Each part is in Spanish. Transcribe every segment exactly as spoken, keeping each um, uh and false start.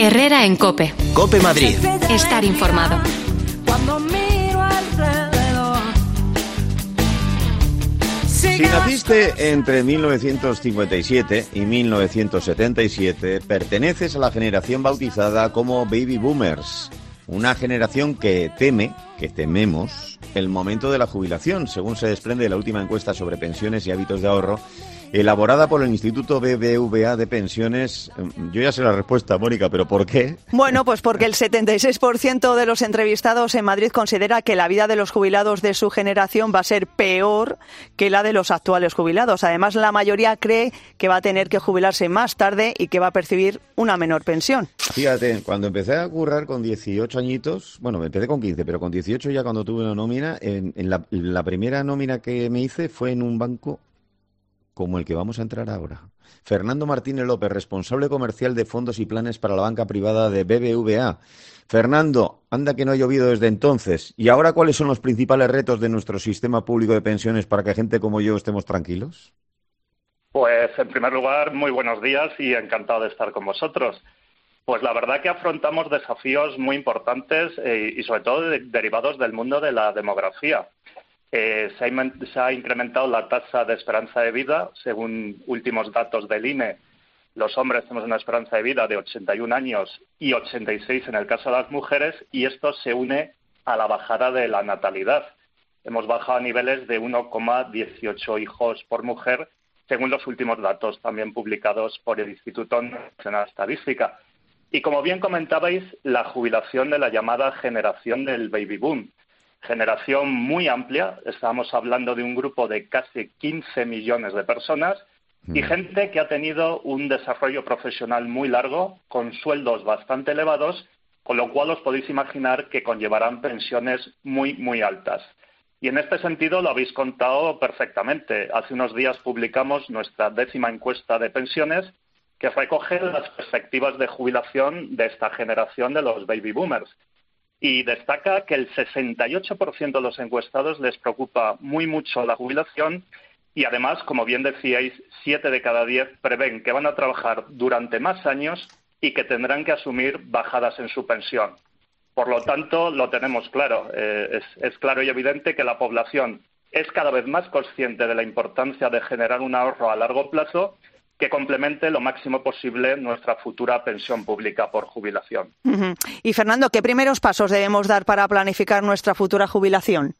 Herrera en COPE. COPE Madrid. Estar informado. Si naciste entre mil novecientos cincuenta y siete y mil novecientos setenta y siete, perteneces a la generación bautizada como Baby Boomers, una generación que teme, que tememos, el momento de la jubilación, según se desprende de la última encuesta sobre pensiones y hábitos de ahorro, elaborada por el Instituto B B V A de Pensiones. Yo ya sé la respuesta, Mónica, pero ¿por qué? Bueno, pues porque el setenta y seis por ciento de los entrevistados en Madrid considera que la vida de los jubilados de su generación va a ser peor que la de los actuales jubilados. Además, la mayoría cree que va a tener que jubilarse más tarde y que va a percibir una menor pensión. Fíjate, cuando empecé a currar con dieciocho añitos, bueno, empecé con quince, pero con dieciocho ya cuando tuve una nómina, en, en la, la primera nómina que me hice fue en un banco como el que vamos a entrar ahora. Fernando Martínez López, responsable comercial de fondos y planes para la banca privada de B B V A. Fernando, anda que no ha llovido desde entonces. ¿Y ahora cuáles son los principales retos de nuestro sistema público de pensiones para que gente como yo estemos tranquilos? Pues, en primer lugar, muy buenos días y encantado de estar con vosotros. Pues la verdad que afrontamos desafíos muy importantes eh, y sobre todo de, derivados del mundo de la demografía. Eh, se, ha, se ha incrementado la tasa de esperanza de vida. Según últimos datos del I N E, los hombres tenemos una esperanza de vida de ochenta y un años y ochenta y seis en el caso de las mujeres, y esto se une a la bajada de la natalidad. Hemos bajado a niveles de uno coma dieciocho hijos por mujer, según los últimos datos también publicados por el Instituto Nacional de Estadística. Y como bien comentabais, la jubilación de la llamada generación del baby boom. Generación muy amplia, estamos hablando de un grupo de casi quince millones de personas y gente que ha tenido un desarrollo profesional muy largo, con sueldos bastante elevados, con lo cual os podéis imaginar que conllevarán pensiones muy, muy altas. Y en este sentido lo habéis contado perfectamente. Hace unos días publicamos nuestra décima encuesta de pensiones que recoge las perspectivas de jubilación de esta generación de los baby boomers. Y destaca que el sesenta y ocho por ciento de los encuestados les preocupa muy mucho la jubilación y además, como bien decíais, siete de cada diez prevén que van a trabajar durante más años y que tendrán que asumir bajadas en su pensión. Por lo tanto, lo tenemos claro. Eh, es, es claro y evidente que la población es cada vez más consciente de la importancia de generar un ahorro a largo plazo que complemente lo máximo posible nuestra futura pensión pública por jubilación. Uh-huh. Y Fernando, ¿qué primeros pasos debemos dar para planificar nuestra futura jubilación?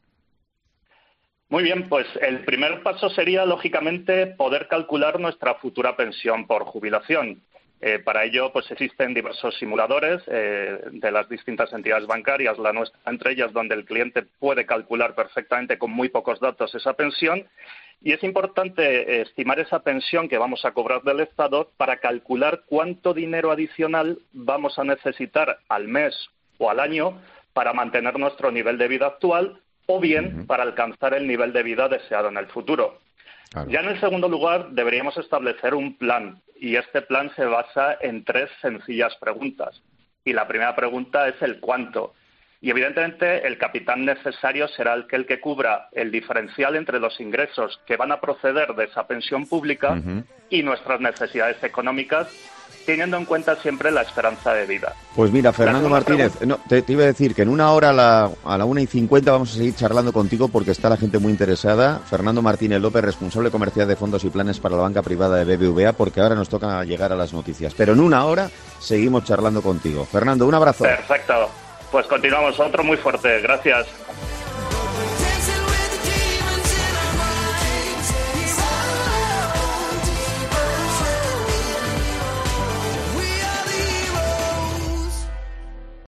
Muy bien, pues el primer paso sería, lógicamente, poder calcular nuestra futura pensión por jubilación. Eh, para ello, pues existen diversos simuladores eh, de las distintas entidades bancarias, la nuestra entre ellas, donde el cliente puede calcular perfectamente con muy pocos datos esa pensión. Y es importante estimar esa pensión que vamos a cobrar del Estado para calcular cuánto dinero adicional vamos a necesitar al mes o al año para mantener nuestro nivel de vida actual o bien para alcanzar el nivel de vida deseado en el futuro. Claro. Ya en el segundo lugar, deberíamos establecer un plan, y este plan se basa en tres sencillas preguntas. Y la primera pregunta es el cuánto. Y evidentemente el capital necesario será aquel que cubra el diferencial entre los ingresos que van a proceder de esa pensión pública uh-huh. y nuestras necesidades económicas, teniendo en cuenta siempre la esperanza de vida. Pues mira, Fernando Martínez, no, te, te iba a decir que en una hora a la, a la una y cincuenta vamos a seguir charlando contigo porque está la gente muy interesada. Fernando Martínez López, responsable comercial de fondos y planes para la banca privada de B B V A, porque ahora nos toca llegar a las noticias. Pero en una hora seguimos charlando contigo. Fernando, un abrazo. Perfecto. Pues continuamos, otro muy fuerte. Gracias.